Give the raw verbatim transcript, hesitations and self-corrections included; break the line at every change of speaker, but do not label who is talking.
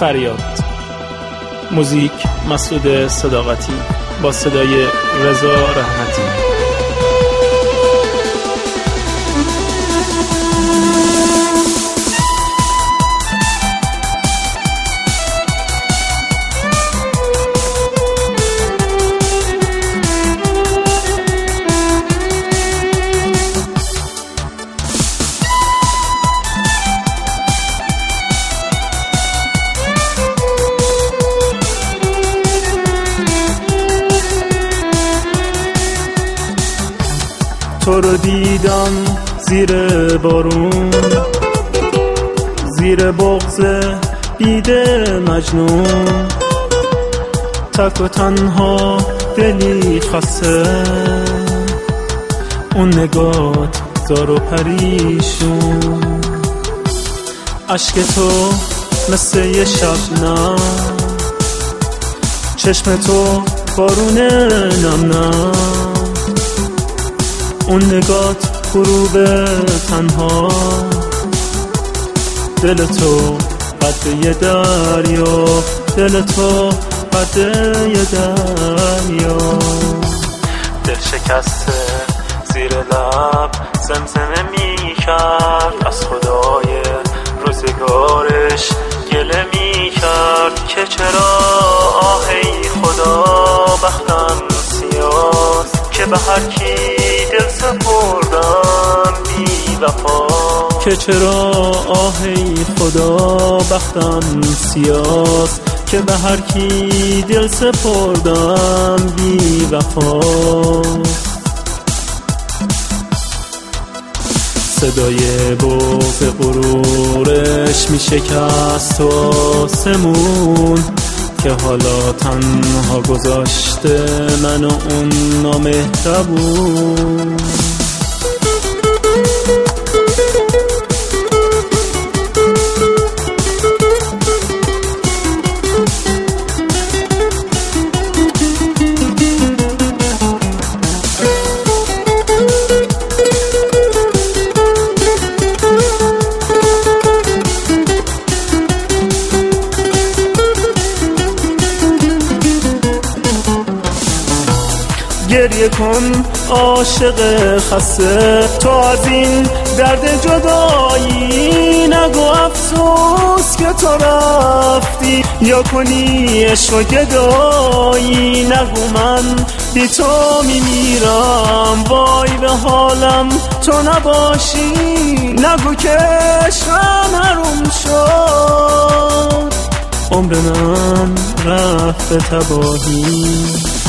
فریاد. موزیک مسعود صداقتی با صدای رضا رحمتی.
تو رو دیدم زیر بارون، زیر بغض بید مجنون، تک و تنها دلی خسته، اون نگات زار و پریشون، عشق تو مثل یه شبنم، چشم تو بارون نم نم، اون نگات غروب تنها، دل تو قد یه دریا، دل تو قد یه دریا، دل شکسته زیر لب زمزمه می کرد، از خدای روزگارش گله می کرد که چرا آهی خدا بختم سیاست، که به هر کی دل سپردم بی وفا، که چرا آهی خدا بختم سیاست، که به هر کی دل سپردم بی وفا. صدای بغض غرورش می شکست و آسمون، که حالا تنها گذاشته من و اون نامهربون. گریه کن عاشق خسته، تو از این درد جدایی نگو افسوس که تو رفتی، یا کنی عشق و گدایی، نگو من بی تو میمیرم وای به حالم تو نباشی، نگو که عشقم حروم شد، عمر من رفت تباهی.